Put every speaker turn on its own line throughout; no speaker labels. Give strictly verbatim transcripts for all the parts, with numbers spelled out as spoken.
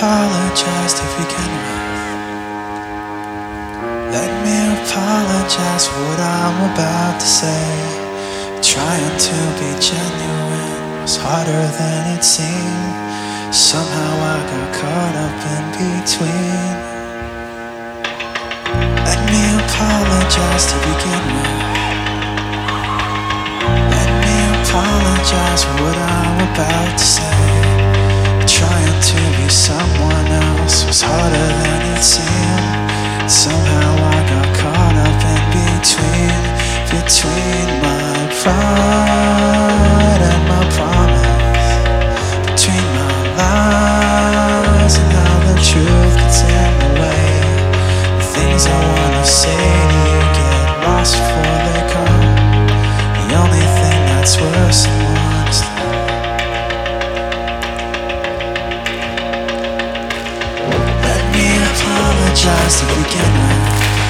apologize to begin with. Let me apologize for what I'm about to say. Trying to be genuine was harder than it seemed. Somehow I got caught up in between. Let me apologize to begin with. Let me apologize for what I'm about to say. Trying to be someone else was harder than it seemed. Somehow I got caught up in between, between my pride and my promise, between my lies and how the truth gets in the way. The things I wanna say to you get lost before they come. The only thing that's worse than one is apologize to begin with.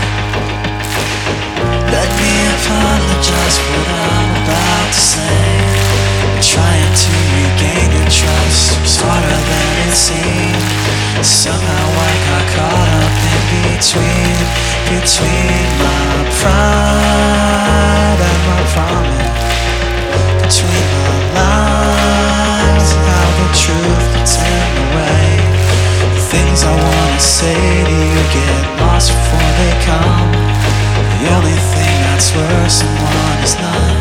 Let me apologize for what I'm about to say. Trying to regain your trust was harder than it seemed. Somehow I got caught up in between, between my pride and my promise, between my lies and how the truth gets in the way. Things I wanna say to you get lost before they come. The only thing that's worse than one is none.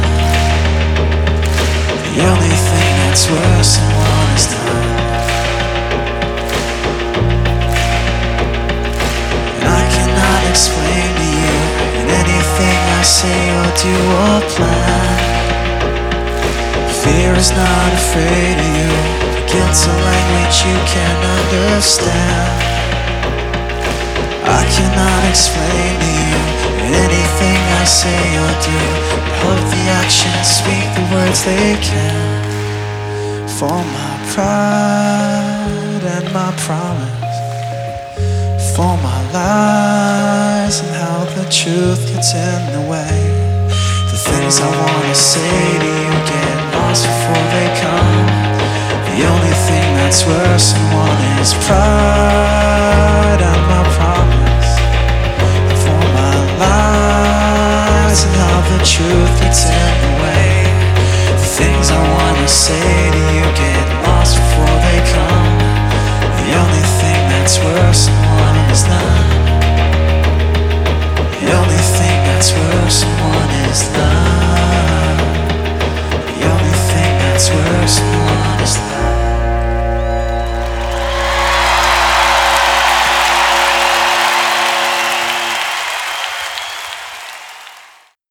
The only thing that's worse than one is none. And I cannot explain to you in anything I say or do or plan. Fear is not afraid of you. Guilt's a language you can't understand. I cannot explain to you anything I say or do, but hope the actions speak the words they can. For my pride and my promise, for my lies and how the truth gets in the way. The things I wanna say to you get lost before they come. The only thing that's worse than one is pride and my promise, for my lies and how the truth gets in the way. The things I wanna say to you get lost before they come. The only thing that's worse than one is none.